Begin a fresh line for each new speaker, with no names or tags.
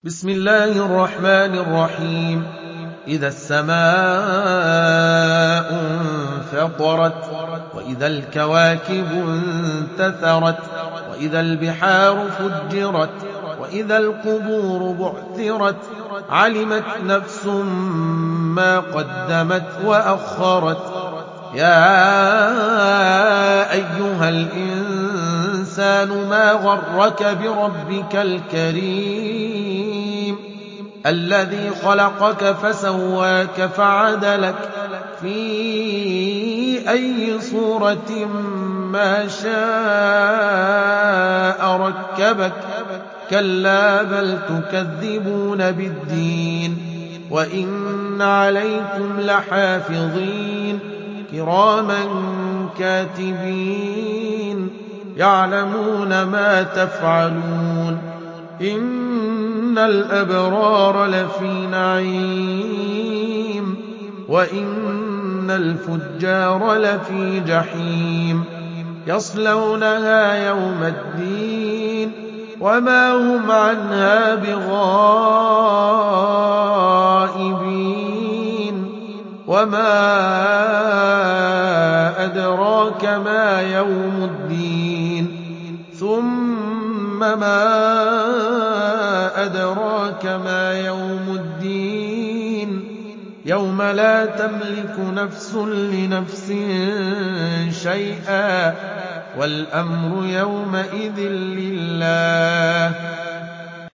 بسم الله الرحمن الرحيم. إذا السماء انفطرت وإذا الكواكب انتثرت وإذا البحار فجرت وإذا القبور بعثرت علمت نفس ما قدمت وأخرت. يا أيها الإنسان ما غرك بربك الكريم الذي خلقك فسواك فعدلك في أي صورة ما شاء ركبك. كلا بل تكذبون بالدين وإن عليكم لحافظين كراما كاتبين يعلمون ما تفعلون. إن الأبرار لفي نعيم وإن الفجار لفي جحيم يصلونها يوم الدين وما هم عنها بغائبين. وما أدراك ما يوم الدين ثم ما أدراك ما يوم الدين يوم لا تملك نفس لنفس شيئا والأمر يومئذ لله.